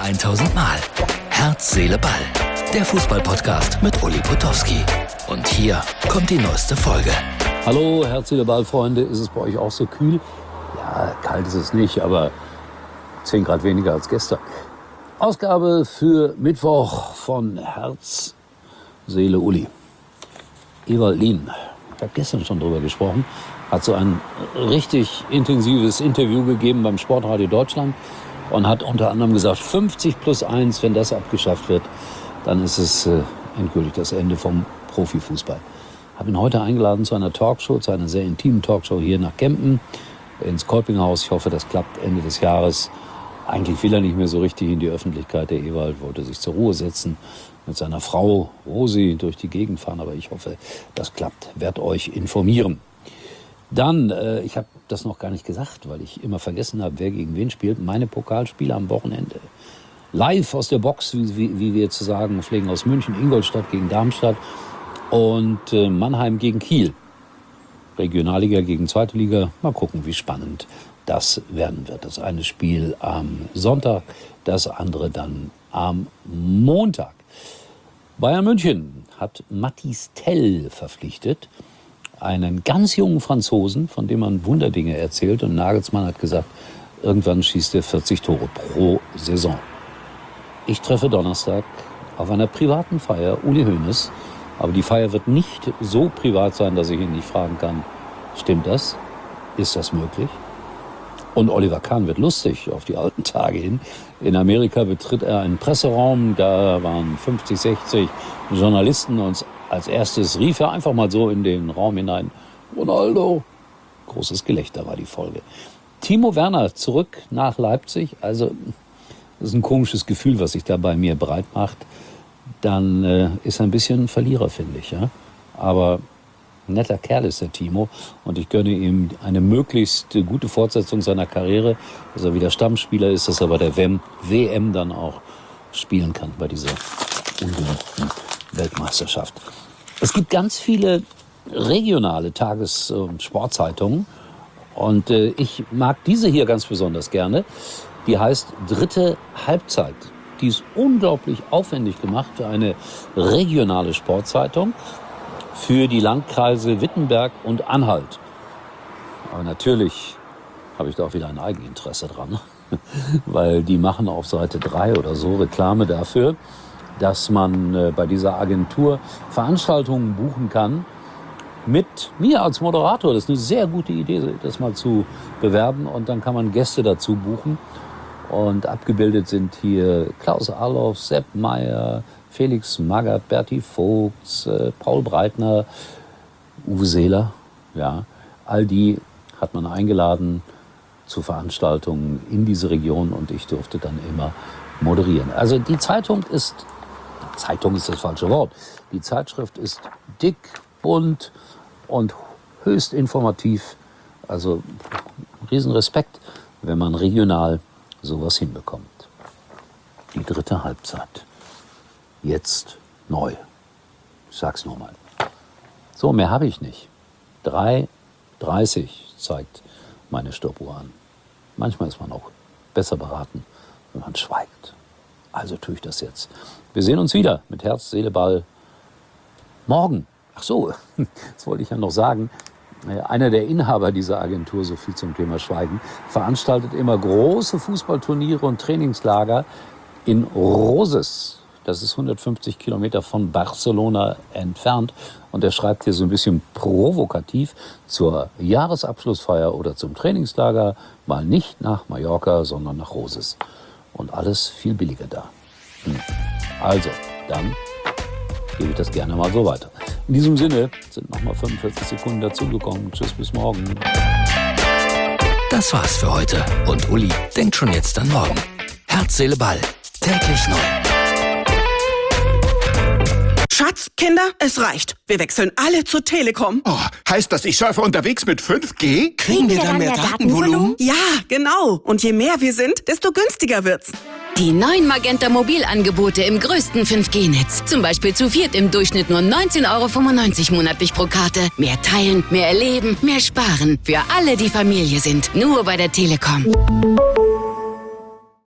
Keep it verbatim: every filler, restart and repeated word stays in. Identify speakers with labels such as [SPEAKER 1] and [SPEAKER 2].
[SPEAKER 1] tausend Mal. Herz, Seele, Ball. Der Fußball-Podcast mit Uli Potowski. Und hier kommt die neueste Folge.
[SPEAKER 2] Hallo, Herz, Seele, Ball, Freunde. Ist es bei euch auch so kühl? Ja, kalt ist es nicht, aber zehn Grad weniger als gestern. Ausgabe für Mittwoch von Herz, Seele, Uli. Ewald Lien, ich habe gestern schon drüber gesprochen, hat so ein richtig intensives Interview gegeben beim Sportradio Deutschland und hat unter anderem gesagt, fünfzig plus eins, wenn das abgeschafft wird, dann ist es äh, endgültig das Ende vom Profifußball. Ich habe ihn heute eingeladen zu einer Talkshow, zu einer sehr intimen Talkshow hier nach Kempen, ins Kolpinghaus. Ich hoffe, das klappt Ende des Jahres. Eigentlich will er nicht mehr so richtig in die Öffentlichkeit. Der Ewald wollte sich zur Ruhe setzen, mit seiner Frau Rosi durch die Gegend fahren. Aber ich hoffe, das klappt. Werd euch informieren. Dann, äh, ich habe das noch gar nicht gesagt, weil ich immer vergessen habe, wer gegen wen spielt. Meine Pokalspiele am Wochenende. Live aus der Box, wie, wie, wie wir zu sagen pflegen, aus München, Ingolstadt gegen Darmstadt und äh, Mannheim gegen Kiel. Regionalliga gegen Zweite Liga. Mal gucken, wie spannend das werden wird. Das eine Spiel am Sonntag, das andere dann am Montag. Bayern München hat Mathys Tel verpflichtet. Einen ganz jungen Franzosen, von dem man Wunderdinge erzählt. Und Nagelsmann hat gesagt, irgendwann schießt er vierzig Tore pro Saison. Ich treffe Donnerstag auf einer privaten Feier Uli Hoeneß. Aber die Feier wird nicht so privat sein, dass ich ihn nicht fragen kann, stimmt das? Ist das möglich? Und Oliver Kahn wird lustig auf die alten Tage hin. In Amerika betritt er einen Presseraum, da waren fünfzig, sechzig Journalisten und als erstes rief er einfach mal so in den Raum hinein, Ronaldo. Großes Gelächter war die Folge. Timo Werner zurück nach Leipzig, also das ist ein komisches Gefühl, was sich da bei mir breit macht. Dann äh, ist er ein bisschen Verlierer, finde ich. Ja? Aber ein netter Kerl ist der Timo und ich gönne ihm eine möglichst gute Fortsetzung seiner Karriere, dass er wieder Stammspieler ist, dass er bei der W M dann auch spielen kann, bei dieser ungeliebten Weltmeisterschaft. Es gibt ganz viele regionale Tages- und Sportzeitungen und äh, ich mag diese hier ganz besonders gerne. Die heißt Dritte Halbzeit. Die ist unglaublich aufwendig gemacht für eine regionale Sportzeitung für die Landkreise Wittenberg und Anhalt. Aber natürlich habe ich da auch wieder ein Eigeninteresse dran, weil die machen auf Seite drei oder so Reklame dafür, dass man bei dieser Agentur Veranstaltungen buchen kann mit mir als Moderator. Das ist eine sehr gute Idee, das mal zu bewerben und dann kann man Gäste dazu buchen. Und abgebildet sind hier Klaus Arloff, Sepp Meier, Felix Magath, Berti Vogts, äh, Paul Breitner, Uwe Seeler. Ja, all die hat man eingeladen zu Veranstaltungen in diese Region und ich durfte dann immer moderieren. Also die Zeitung ist, Zeitung ist das falsche Wort, die Zeitschrift ist dick, bunt und höchst informativ. Also Riesenrespekt, wenn man regional sowas hinbekommt. Die dritte Halbzeit. Jetzt neu. Ich sag's nur mal. So, mehr habe ich nicht. drei dreißig zeigt meine Stoppuhr an. Manchmal ist man auch besser beraten, wenn man schweigt. Also tue ich das jetzt. Wir sehen uns wieder mit Herz, Seele, Ball morgen. Ach so, das wollte ich ja noch sagen. Einer der Inhaber dieser Agentur, so viel zum Thema Schweigen, veranstaltet immer große Fußballturniere und Trainingslager in Roses. Das ist hundertfünfzig Kilometer von Barcelona entfernt. Und er schreibt hier so ein bisschen provokativ zur Jahresabschlussfeier oder zum Trainingslager mal nicht nach Mallorca, sondern nach Roses. Und alles viel billiger da. Hm. Also, dann gebe ich das gerne mal so weiter. In diesem Sinne sind nochmal fünfundvierzig Sekunden dazugekommen. Tschüss, bis morgen.
[SPEAKER 1] Das war's für heute. Und Uli denkt schon jetzt an morgen. Herz, Seele, Ball. Täglich neu.
[SPEAKER 3] Schatz, Kinder, es reicht. Wir wechseln alle zur Telekom.
[SPEAKER 4] Oh, heißt das, ich surfe unterwegs mit fünf G?
[SPEAKER 3] Kriegen wir dann mehr Datenvolumen? Ja, genau. Und je mehr wir sind, desto günstiger wird's.
[SPEAKER 5] Die neuen Magenta Mobilangebote im größten fünf G Netz. Zum Beispiel zu viert im Durchschnitt nur neunzehn Euro fünfundneunzig monatlich pro Karte. Mehr teilen, mehr erleben, mehr sparen. Für alle, die Familie sind. Nur bei der Telekom.